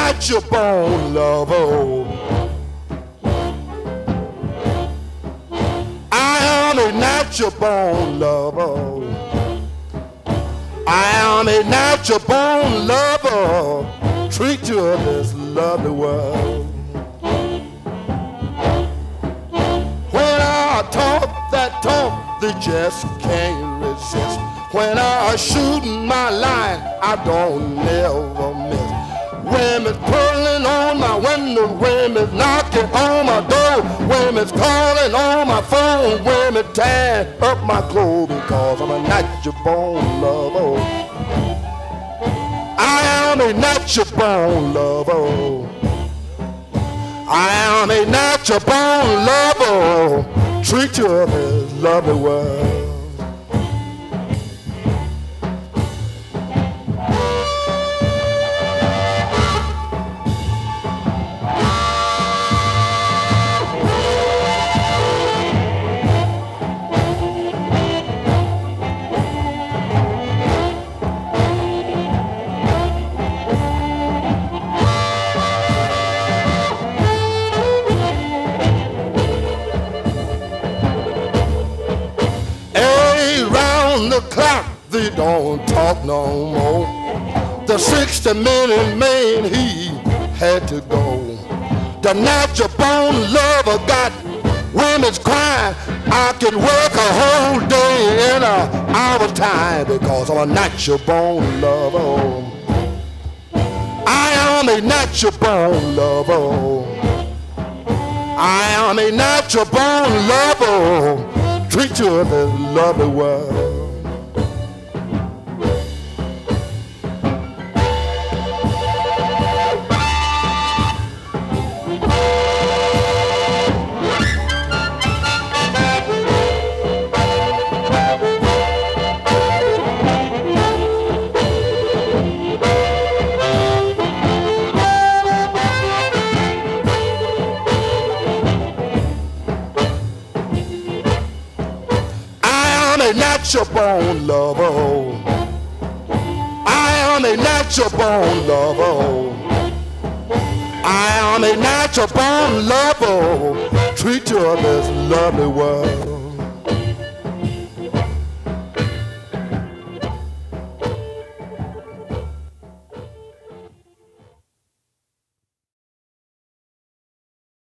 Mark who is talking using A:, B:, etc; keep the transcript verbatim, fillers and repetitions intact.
A: natural born lover. I am a natural born lover. I am a natural born lover. Treat you of this lovely world. When I talk that talk, they just can't resist. When I shoot my line, I don't never miss. Women's pulling on my window, women's knocking on my door, women's calling on my phone, women tying up my clothes because I'm a natural born lover. I am a natural born lover. I am a natural born lover. Treat you of this lovely world. The clock, they don't talk no more. The sixty minute man, he had to go. The natural born lover got women's crying. I can work a whole day in an hour time because I'm a natural born lover. I am a natural born lover. I am a natural born lover. Treat you of this lovely world. Natural born lover. I am a natural born lover. I am a natural born lover. Treat you of this lovely world.